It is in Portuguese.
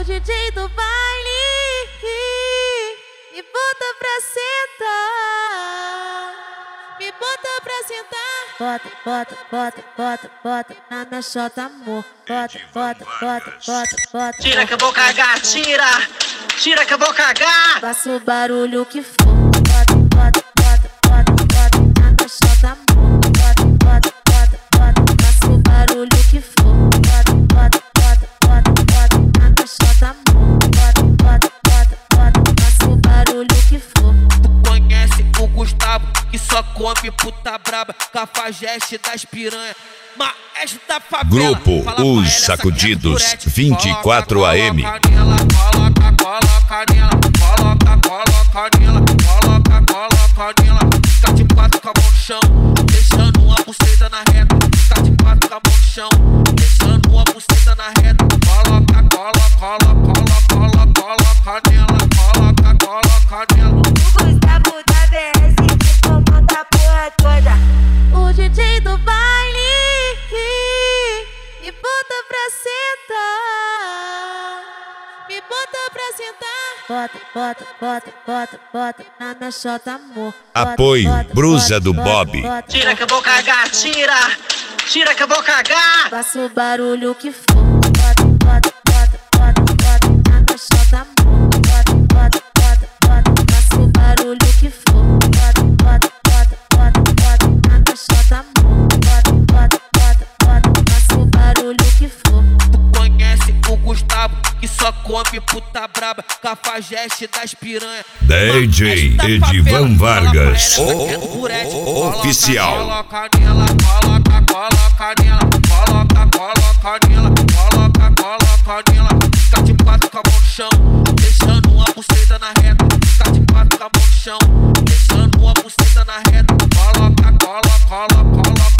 O DJ do baile me bota pra sentar, me bota pra sentar. Bota, bota, bota, bota, bota na minha chota, amor. Bota, bota, bota, bota, bota. Tira que eu vou cagar, tira! Tira que eu vou cagar! Faça o barulho que for. Bota, bota, bota, bota, bota na minha chota, amor. Bota, bota, bota, bota. Faça o barulho que for. Bota, bota, bota, bota, bota na minha chota, amor. Bota, bota, bota, bota. Faça o barulho que for. Tu conhece o Gustavo, que só come puta braba, cafajeste das piranha, maestro da favela. Grupo Os Sacudidos 24 AM. Coloca nela, coloca nela, coloca nela. Fica de quatro com a mão no chão, deixando uma buceta na reta. Fica de quatro com a mão no chão, deixando uma buceta na reta. Coloca nela, coloca nela. O Gustavo da BS que comanda a porra toda. O DJ do baile me bota pra sentar, me bota pra sentar. Bota, bota, bota, bota, bota na minha chota, amor. Apoio Brusa do Bob. Tira que eu vou cagar, tira! Tira que eu vou cagar! Faça o barulho que for. Bota, bota, bota, bota, bota na minha chota, amor. Bota, bota, bota, bota. Faça o barulho que for. Bota, bota, bota, bota, bota na minha chota, amor. Bota, bota, bota, bota. Faça o barulho que for. Tu conhece o Gustavo, que só come puta braba, cafajeste das piranha. DJ Edivan Vargas, oficial. Coloca nela, coloca nela, coloca nela. Fica de quatro com a mão no chão, deixando uma buceta na reta. Fica de quatro com a mão no chão, deixando uma buceta na reta. Coloca